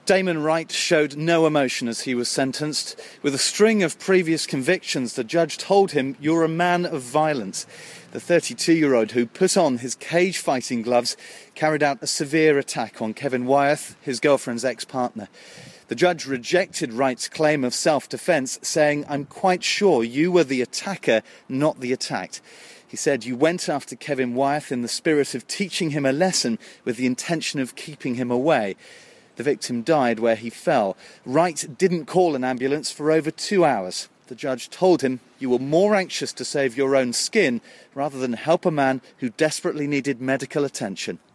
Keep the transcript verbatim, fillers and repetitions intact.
Damon Wright showed no emotion as he was sentenced. With a string of previous convictions, the judge told him, "You're a man of violence." The thirty-two-year-old who put on his cage-fighting gloves carried out a severe attack on Kevin Wyeth, his girlfriend's ex-partner. The judge rejected Wright's claim of self-defence, saying, "I'm quite sure you were the attacker, not the attacked." He said, "You went after Kevin Wyeth in the spirit of teaching him a lesson with the intention of keeping him away." The victim died where he fell. Wright didn't call an ambulance for over two hours. The judge told him, "You were more anxious to save your own skin rather than help a man who desperately needed medical attention."